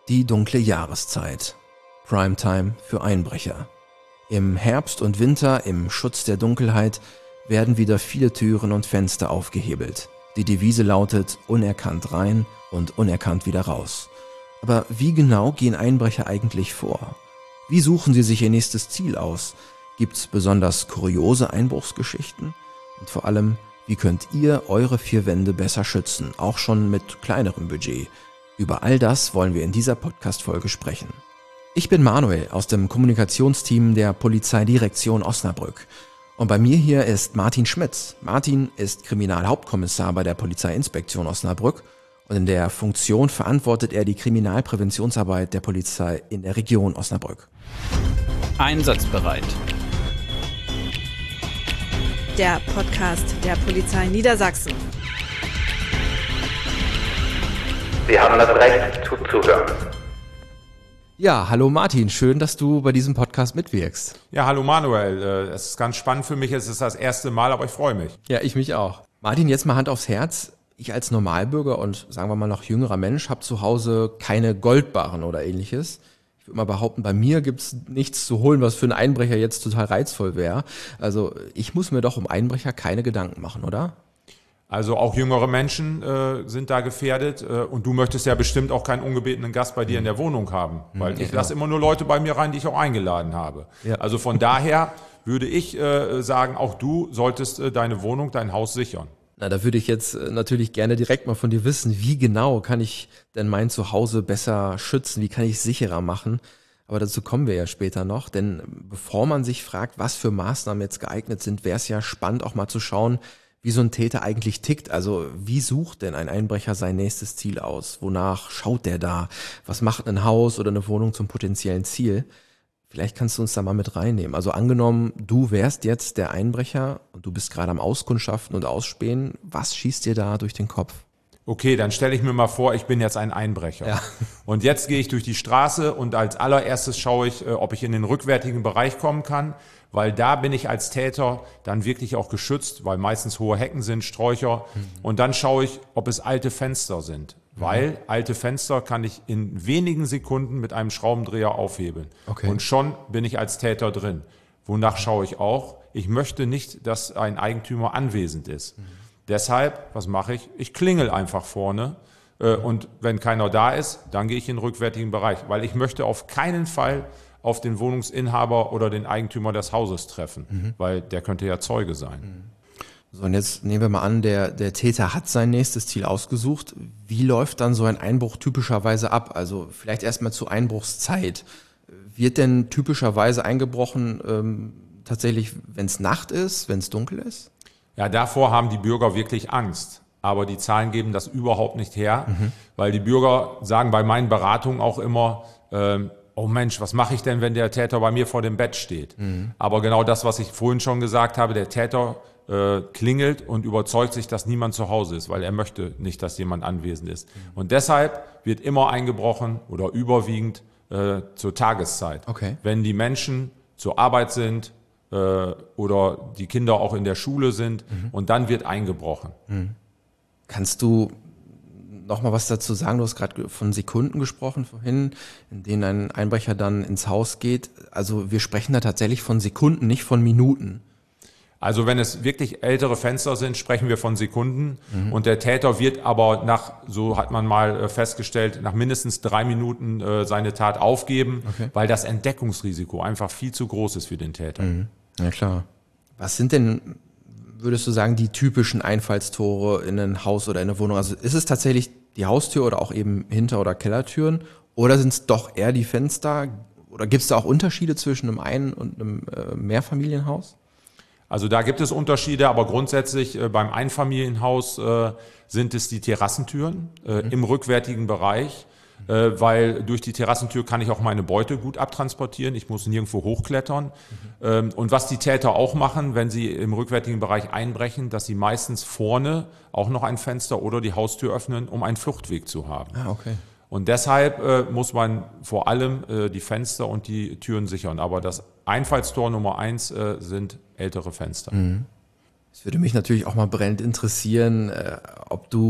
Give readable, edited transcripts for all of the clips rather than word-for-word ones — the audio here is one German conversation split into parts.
Die dunkle Jahreszeit. Primetime für Einbrecher. Im Herbst und Winter, im Schutz der Dunkelheit, werden wieder viele Türen und Fenster aufgehebelt. Die Devise lautet: unerkannt rein und unerkannt wieder raus. Aber wie genau gehen Einbrecher eigentlich vor? Wie suchen sie sich ihr nächstes Ziel aus? Gibt's besonders kuriose Einbruchsgeschichten? Und vor allem, wie könnt ihr eure vier Wände besser schützen, auch schon mit kleinerem Budget? Über all das wollen wir in dieser Podcast-Folge sprechen. Ich bin Manuel aus dem Kommunikationsteam der Polizeidirektion Osnabrück. Und bei mir hier ist Martin Schmitz. Martin ist Kriminalhauptkommissar bei der Polizeiinspektion Osnabrück und in der Funktion verantwortet er die Kriminalpräventionsarbeit der Polizei in der Region Osnabrück. Einsatzbereit. Der Podcast der Polizei Niedersachsen. Sie haben das Recht zuzuhören. Ja, hallo Martin, schön, dass du bei diesem Podcast mitwirkst. Ja, hallo Manuel, es ist ganz spannend für mich, es ist das erste Mal, aber ich freue mich. Ja, ich mich auch. Martin, jetzt mal Hand aufs Herz. Ich als Normalbürger und sagen wir mal noch jüngerer Mensch habe zu Hause keine Goldbarren oder ähnliches. Ich würde mal behaupten, bei mir gibt's nichts zu holen, was für einen Einbrecher jetzt total reizvoll wäre. Also ich muss mir doch um Einbrecher keine Gedanken machen, oder? Also auch jüngere Menschen sind da gefährdet und du möchtest ja bestimmt auch keinen ungebetenen Gast bei dir in der Wohnung haben, weil ich lasse immer nur Leute bei mir rein, die ich auch eingeladen habe. Ja. Also von daher würde ich sagen, auch du solltest deine Wohnung, dein Haus sichern. Na, da würde ich jetzt natürlich gerne direkt mal von dir wissen, wie genau kann ich denn mein Zuhause besser schützen, wie kann ich es sicherer machen? Aber dazu kommen wir ja später noch, denn bevor man sich fragt, was für Maßnahmen jetzt geeignet sind, wäre es ja spannend auch mal zu schauen, wie so ein Täter eigentlich tickt. Also wie sucht denn ein Einbrecher sein nächstes Ziel aus? Wonach schaut der da? Was macht ein Haus oder eine Wohnung zum potenziellen Ziel? Vielleicht kannst du uns da mal mit reinnehmen. Also angenommen, du wärst jetzt der Einbrecher und du bist gerade am Auskundschaften und Ausspähen. Was schießt dir da durch den Kopf? Okay, dann stelle ich mir mal vor, ich bin jetzt ein Einbrecher. Ja. Und jetzt gehe ich durch die Straße und als allererstes schaue ich, ob ich in den rückwärtigen Bereich kommen kann, weil da bin ich als Täter dann wirklich auch geschützt, weil meistens hohe Hecken sind, Sträucher. Und dann schaue ich, ob es alte Fenster sind, weil alte Fenster kann ich in wenigen Sekunden mit einem Schraubendreher aufhebeln. Okay. Und schon bin ich als Täter drin. Wonach schaue ich auch? Ich möchte nicht, dass ein Eigentümer anwesend ist. Deshalb, was mache ich? Ich klingel einfach vorne und wenn keiner da ist, dann gehe ich in den rückwärtigen Bereich, weil ich möchte auf keinen Fall auf den Wohnungsinhaber oder den Eigentümer des Hauses treffen, weil der könnte ja Zeuge sein. So, und jetzt nehmen wir mal an, der Täter hat sein nächstes Ziel ausgesucht. Wie läuft dann so ein Einbruch typischerweise ab? Also vielleicht erstmal zur Einbruchszeit. Wird denn typischerweise eingebrochen tatsächlich, wenn es Nacht ist, wenn es dunkel ist? Ja, davor haben die Bürger wirklich Angst. Aber die Zahlen geben das überhaupt nicht her, weil die Bürger sagen bei meinen Beratungen auch immer, oh Mensch, was mache ich denn, wenn der Täter bei mir vor dem Bett steht? Aber genau das, was ich vorhin schon gesagt habe, der Täter klingelt und überzeugt sich, dass niemand zu Hause ist, weil er möchte nicht, dass jemand anwesend ist. Und deshalb wird immer eingebrochen oder überwiegend zur Tageszeit. Okay. Wenn die Menschen zur Arbeit sind, oder die Kinder auch in der Schule sind und dann wird eingebrochen. Kannst du noch mal was dazu sagen? Du hast gerade von Sekunden gesprochen vorhin, in denen ein Einbrecher dann ins Haus geht. Also wir sprechen da tatsächlich von Sekunden, nicht von Minuten. Also wenn es wirklich ältere Fenster sind, sprechen wir von Sekunden und der Täter wird aber so hat man mal festgestellt, nach mindestens 3 Minuten seine Tat aufgeben, weil das Entdeckungsrisiko einfach viel zu groß ist für den Täter. Ja klar. Was sind denn, würdest du sagen, die typischen Einfallstore in ein Haus oder in eine Wohnung? Also ist es tatsächlich die Haustür oder auch eben Hinter- oder Kellertüren oder sind es doch eher die Fenster? Oder gibt es da auch Unterschiede zwischen einem Ein- und einem Mehrfamilienhaus? Also da gibt es Unterschiede, aber grundsätzlich beim Einfamilienhaus sind es die Terrassentüren im rückwärtigen Bereich, weil durch die Terrassentür kann ich auch meine Beute gut abtransportieren. Ich muss nirgendwo hochklettern. Und was die Täter auch machen, wenn sie im rückwärtigen Bereich einbrechen, dass sie meistens vorne auch noch ein Fenster oder die Haustür öffnen, um einen Fluchtweg zu haben. Ah, okay. Und deshalb muss man vor allem die Fenster und die Türen sichern. Aber das Einfallstor Nummer 1 sind ältere Fenster. Es würde mich natürlich auch mal brennend interessieren, ob du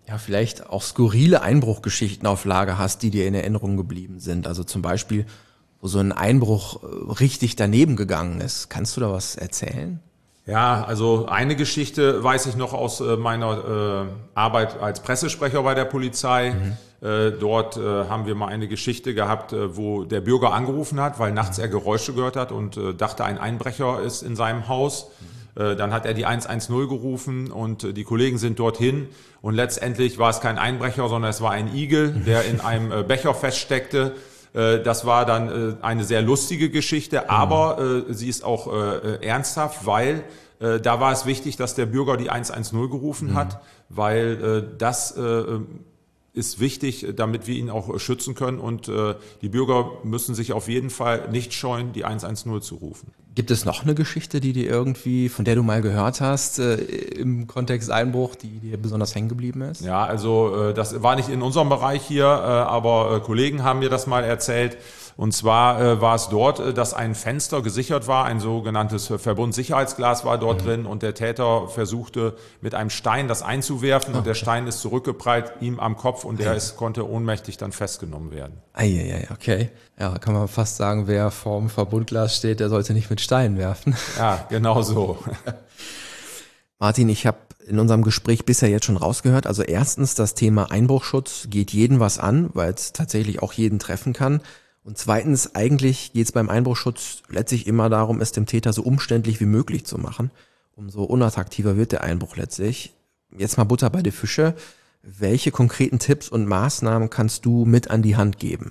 ja, vielleicht auch skurrile Einbruchgeschichten auf Lager hast, die dir in Erinnerung geblieben sind. Also zum Beispiel, wo so ein Einbruch richtig daneben gegangen ist. Kannst du da was erzählen? Ja, also eine Geschichte weiß ich noch aus meiner Arbeit als Pressesprecher bei der Polizei. Dort haben wir mal eine Geschichte gehabt, wo der Bürger angerufen hat, weil nachts er Geräusche gehört hat und dachte, ein Einbrecher ist in seinem Haus. Dann hat er die 110 gerufen und die Kollegen sind dorthin und letztendlich war es kein Einbrecher, sondern es war ein Igel, der in einem Becher feststeckte. Das war dann eine sehr lustige Geschichte, aber sie ist auch ernsthaft, weil da war es wichtig, dass der Bürger die 110 gerufen hat, weil das ist wichtig, damit wir ihn auch schützen können und die Bürger müssen sich auf jeden Fall nicht scheuen, die 110 zu rufen. Gibt es noch eine Geschichte, die dir irgendwie, von der du mal gehört hast, im Kontext Einbruch, die dir besonders hängen geblieben ist? Ja, also das war nicht in unserem Bereich hier, aber Kollegen haben mir das mal erzählt. Und zwar war es dort, dass ein Fenster gesichert war, ein sogenanntes Verbundsicherheitsglas war dort drin und der Täter versuchte mit einem Stein das einzuwerfen und der Stein ist zurückgeprallt ihm am Kopf und konnte ohnmächtig dann festgenommen werden. Okay. Ja, kann man fast sagen, wer vorm Verbundglas steht, der sollte nicht mit Steinen werfen. Ja, genau so. Martin, ich habe in unserem Gespräch bisher jetzt schon rausgehört, also erstens, das Thema Einbruchschutz geht jeden was an, weil es tatsächlich auch jeden treffen kann. Und zweitens, eigentlich geht es beim Einbruchschutz letztlich immer darum, es dem Täter so umständlich wie möglich zu machen. Umso unattraktiver wird der Einbruch letztlich. Jetzt mal Butter bei die Fische. Welche konkreten Tipps und Maßnahmen kannst du mit an die Hand geben?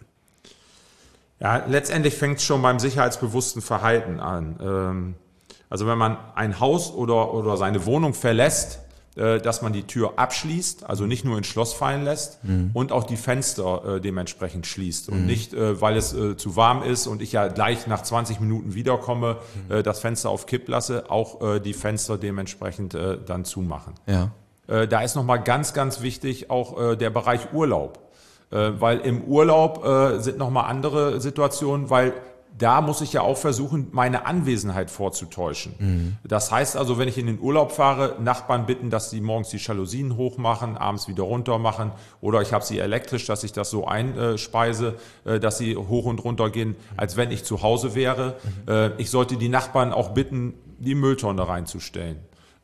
Ja, letztendlich fängt es schon beim sicherheitsbewussten Verhalten an. Also wenn man ein Haus oder seine Wohnung verlässt, dass man die Tür abschließt, also nicht nur ins Schloss fallen lässt und auch die Fenster dementsprechend schließt und nicht, weil es zu warm ist und ich ja gleich nach 20 Minuten wiederkomme, das Fenster auf Kipp lasse, auch die Fenster dementsprechend dann zumachen. Ja. Da ist nochmal ganz, ganz wichtig auch der Bereich Urlaub, weil im Urlaub sind nochmal andere Situationen, weil da muss ich ja auch versuchen, meine Anwesenheit vorzutäuschen. Das heißt also, wenn ich in den Urlaub fahre, Nachbarn bitten, dass sie morgens die Jalousien hochmachen, abends wieder runter machen oder ich habe sie elektrisch, dass ich das so einspeise, dass sie hoch und runter gehen, als wenn ich zu Hause wäre. Ich sollte die Nachbarn auch bitten, die Mülltonne reinzustellen.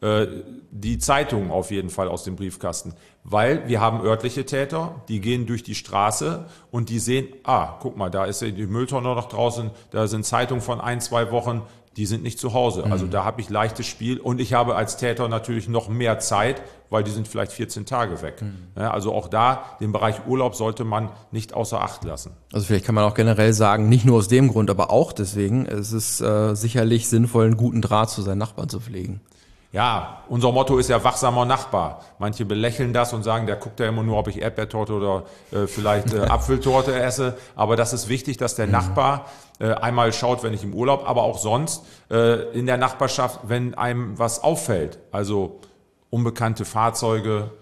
Die Zeitung auf jeden Fall aus dem Briefkasten, weil wir haben örtliche Täter, die gehen durch die Straße und die sehen, guck mal, da ist die Mülltonne noch draußen, da sind Zeitungen von 1-2 Wochen, die sind nicht zu Hause. Also da habe ich leichtes Spiel und ich habe als Täter natürlich noch mehr Zeit, weil die sind vielleicht 14 Tage weg. Ja, also auch da, den Bereich Urlaub sollte man nicht außer Acht lassen. Also vielleicht kann man auch generell sagen, nicht nur aus dem Grund, aber auch deswegen, es ist sicherlich sinnvoll, einen guten Draht zu seinen Nachbarn zu pflegen. Ja, unser Motto ist ja wachsamer Nachbar. Manche belächeln das und sagen, der guckt ja immer nur, ob ich Erdbeertorte oder vielleicht Apfeltorte esse. Aber das ist wichtig, dass der Nachbar einmal schaut, wenn ich im Urlaub, aber auch sonst in der Nachbarschaft, wenn einem was auffällt. Also unbekannte Fahrzeuge,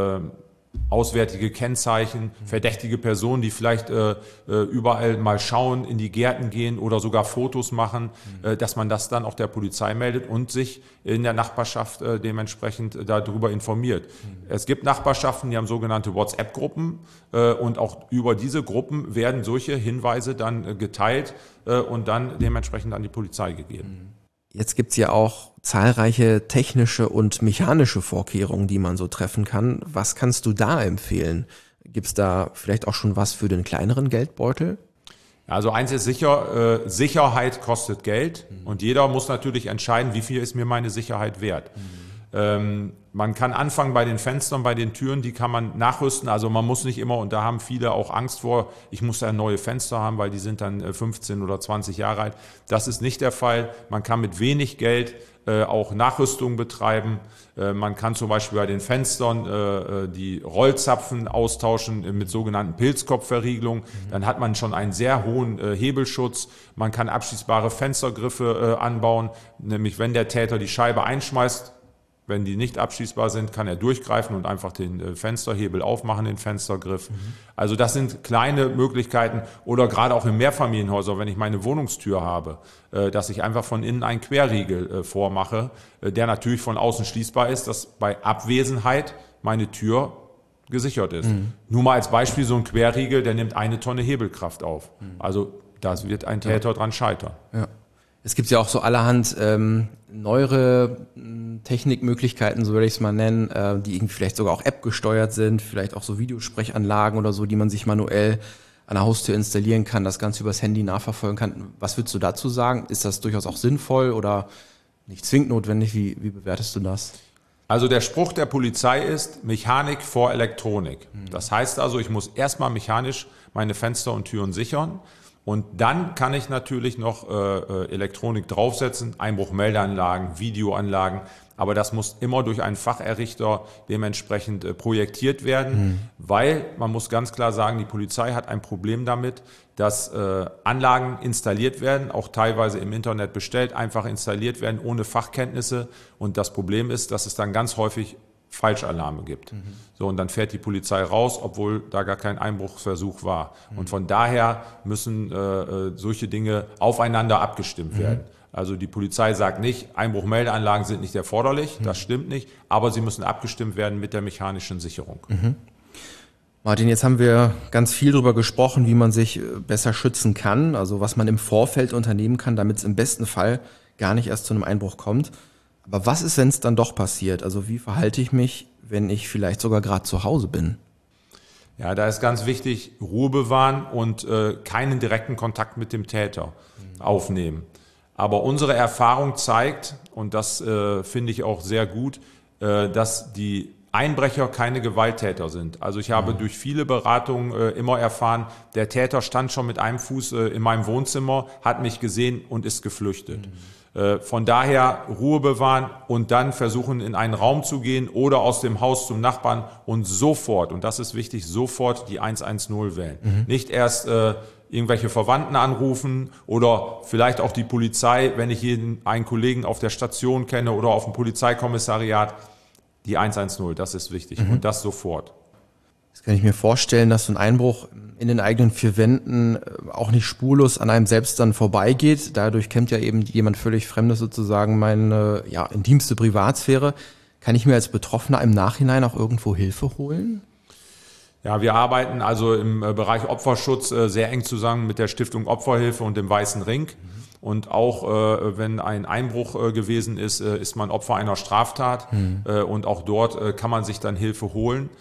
auswärtige Kennzeichen, verdächtige Personen, die vielleicht überall mal schauen, in die Gärten gehen oder sogar Fotos machen, dass man das dann auch der Polizei meldet und sich in der Nachbarschaft dementsprechend darüber informiert. Es gibt Nachbarschaften, die haben sogenannte WhatsApp-Gruppen und auch über diese Gruppen werden solche Hinweise dann geteilt und dann dementsprechend an die Polizei gegeben. Jetzt gibt's ja auch zahlreiche technische und mechanische Vorkehrungen, die man so treffen kann. Was kannst du da empfehlen? Gibt's da vielleicht auch schon was für den kleineren Geldbeutel? Also eins ist sicher, Sicherheit kostet Geld und jeder muss natürlich entscheiden, wie viel ist mir meine Sicherheit wert. Man kann anfangen bei den Fenstern, bei den Türen, die kann man nachrüsten. Also man muss nicht immer, und da haben viele auch Angst vor, ich muss da neue Fenster haben, weil die sind dann 15 oder 20 Jahre alt. Das ist nicht der Fall. Man kann mit wenig Geld auch Nachrüstung betreiben. Man kann zum Beispiel bei den Fenstern die Rollzapfen austauschen mit sogenannten Pilzkopfverriegelungen. Dann hat man schon einen sehr hohen Hebelschutz. Man kann abschließbare Fenstergriffe anbauen, nämlich wenn der Täter die Scheibe einschmeißt, wenn die nicht abschließbar sind, kann er durchgreifen und einfach den Fensterhebel aufmachen, den Fenstergriff. Also das sind kleine Möglichkeiten oder gerade auch in Mehrfamilienhäusern, wenn ich meine Wohnungstür habe, dass ich einfach von innen einen Querriegel vormache, der natürlich von außen schließbar ist, dass bei Abwesenheit meine Tür gesichert ist. Nur mal als Beispiel, so ein Querriegel, der nimmt 1 Tonne Hebelkraft auf. Also da wird ein Täter dran scheitern. Ja. Es gibt ja auch so allerhand neuere Technikmöglichkeiten, so würde ich es mal nennen, die irgendwie vielleicht sogar auch App gesteuert sind, vielleicht auch so Videosprechanlagen oder so, die man sich manuell an der Haustür installieren kann, das Ganze übers Handy nachverfolgen kann. Was würdest du dazu sagen? Ist das durchaus auch sinnvoll oder nicht zwingend notwendig? Wie bewertest du das? Also der Spruch der Polizei ist Mechanik vor Elektronik. Das heißt also, ich muss erstmal mechanisch meine Fenster und Türen sichern. Und dann kann ich natürlich noch Elektronik draufsetzen, Einbruchmeldeanlagen, Videoanlagen. Aber das muss immer durch einen Facherrichter dementsprechend projektiert werden, weil man muss ganz klar sagen, die Polizei hat ein Problem damit, dass Anlagen installiert werden, auch teilweise im Internet bestellt, einfach installiert werden ohne Fachkenntnisse. Und das Problem ist, dass es dann ganz häufig Falschalarme gibt. So, und dann fährt die Polizei raus, obwohl da gar kein Einbruchsversuch war. Und von daher müssen solche Dinge aufeinander abgestimmt werden. Also die Polizei sagt nicht, Einbruchmeldeanlagen sind nicht erforderlich, das stimmt nicht, aber sie müssen abgestimmt werden mit der mechanischen Sicherung. Martin, jetzt haben wir ganz viel darüber gesprochen, wie man sich besser schützen kann, also was man im Vorfeld unternehmen kann, damit es im besten Fall gar nicht erst zu einem Einbruch kommt. Aber was ist, wenn es dann doch passiert? Also wie verhalte ich mich, wenn ich vielleicht sogar gerade zu Hause bin? Ja, da ist ganz wichtig, Ruhe bewahren und keinen direkten Kontakt mit dem Täter aufnehmen. Aber unsere Erfahrung zeigt, und das finde ich auch sehr gut, dass die Einbrecher keine Gewalttäter sind. Also ich habe durch viele Beratungen immer erfahren, der Täter stand schon mit einem Fuß in meinem Wohnzimmer, hat mich gesehen und ist geflüchtet. Von daher Ruhe bewahren und dann versuchen, in einen Raum zu gehen oder aus dem Haus zum Nachbarn und sofort, und das ist wichtig, sofort die 110 wählen. Nicht erst irgendwelche Verwandten anrufen oder vielleicht auch die Polizei, wenn ich einen Kollegen auf der Station kenne oder auf dem Polizeikommissariat. Die 110, das ist wichtig und das sofort. Das kann ich mir vorstellen, dass so ein Einbruch in den eigenen 4 Wänden auch nicht spurlos an einem selbst dann vorbeigeht. Dadurch kennt ja eben jemand völlig Fremdes sozusagen meine intimste Privatsphäre. Kann ich mir als Betroffener im Nachhinein auch irgendwo Hilfe holen? Ja, wir arbeiten also im Bereich Opferschutz sehr eng zusammen mit der Stiftung Opferhilfe und dem Weißen Ring. Und auch wenn ein Einbruch gewesen ist, ist man Opfer einer Straftat. Und auch dort kann man sich dann Hilfe holen.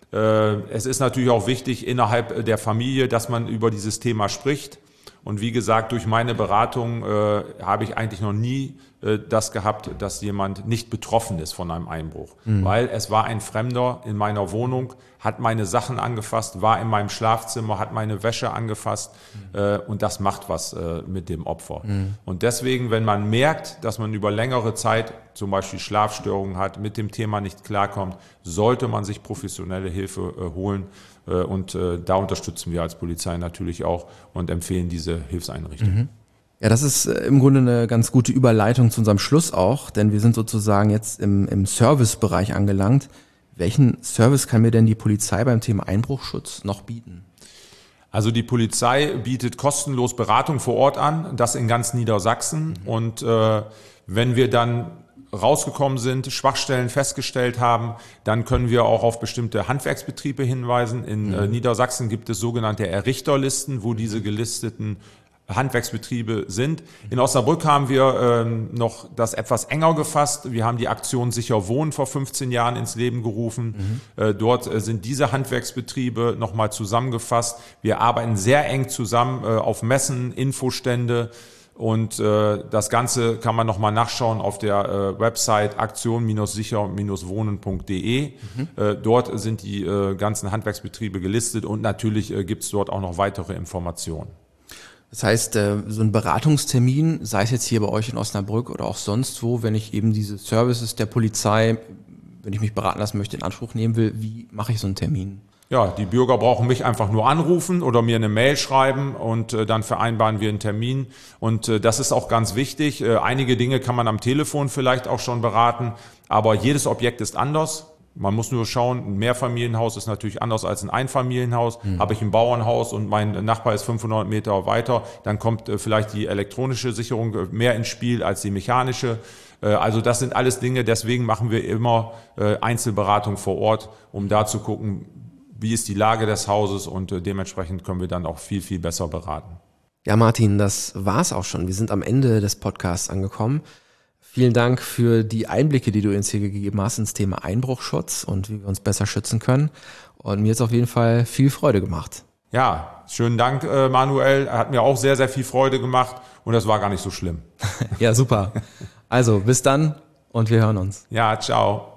Es ist natürlich auch wichtig innerhalb der Familie, dass man über dieses Thema spricht. Und wie gesagt, durch meine Beratung habe ich eigentlich noch nie das gehabt, dass jemand nicht betroffen ist von einem Einbruch. Weil es war ein Fremder in meiner Wohnung, hat meine Sachen angefasst, war in meinem Schlafzimmer, hat meine Wäsche angefasst und das macht was mit dem Opfer. Und deswegen, wenn man merkt, dass man über längere Zeit zum Beispiel Schlafstörungen hat, mit dem Thema nicht klarkommt, sollte man sich professionelle Hilfe holen. Und da unterstützen wir als Polizei natürlich auch und empfehlen diese Hilfseinrichtungen. Ja, das ist im Grunde eine ganz gute Überleitung zu unserem Schluss auch, denn wir sind sozusagen jetzt im Servicebereich angelangt. Welchen Service kann mir denn die Polizei beim Thema Einbruchschutz noch bieten? Also die Polizei bietet kostenlos Beratung vor Ort an, das in ganz Niedersachsen. Und wenn wir dann rausgekommen sind, Schwachstellen festgestellt haben, dann können wir auch auf bestimmte Handwerksbetriebe hinweisen. In Niedersachsen gibt es sogenannte Errichterlisten, wo diese gelisteten Handwerksbetriebe sind. In Osnabrück haben wir noch das etwas enger gefasst. Wir haben die Aktion Sicher Wohnen vor 15 Jahren ins Leben gerufen. Dort sind diese Handwerksbetriebe nochmal zusammengefasst. Wir arbeiten sehr eng zusammen auf Messen, Infostände. Und das Ganze kann man nochmal nachschauen auf der Website aktion-sicher-wohnen.de. Dort sind die ganzen Handwerksbetriebe gelistet und natürlich gibt es dort auch noch weitere Informationen. Das heißt, so ein Beratungstermin, sei es jetzt hier bei euch in Osnabrück oder auch sonst wo, wenn ich eben diese Services der Polizei, wenn ich mich beraten lassen möchte, in Anspruch nehmen will, wie mache ich so einen Termin? Ja, die Bürger brauchen mich einfach nur anrufen oder mir eine Mail schreiben und dann vereinbaren wir einen Termin. Und das ist auch ganz wichtig. Einige Dinge kann man am Telefon vielleicht auch schon beraten, aber jedes Objekt ist anders. Man muss nur schauen, ein Mehrfamilienhaus ist natürlich anders als ein Einfamilienhaus. Habe ich ein Bauernhaus und mein Nachbar ist 500 Meter weiter, dann kommt vielleicht die elektronische Sicherung mehr ins Spiel als die mechanische. Also das sind alles Dinge, deswegen machen wir immer Einzelberatung vor Ort, um da zu gucken, wie ist die Lage des Hauses und dementsprechend können wir dann auch viel, viel besser beraten. Ja, Martin, das war's auch schon. Wir sind am Ende des Podcasts angekommen. Vielen Dank für die Einblicke, die du uns hier gegeben hast ins Thema Einbruchschutz und wie wir uns besser schützen können. Und mir hat es auf jeden Fall viel Freude gemacht. Ja, schönen Dank, Manuel. Hat mir auch sehr, sehr viel Freude gemacht und das war gar nicht so schlimm. Ja, super. Also, bis dann und wir hören uns. Ja, ciao.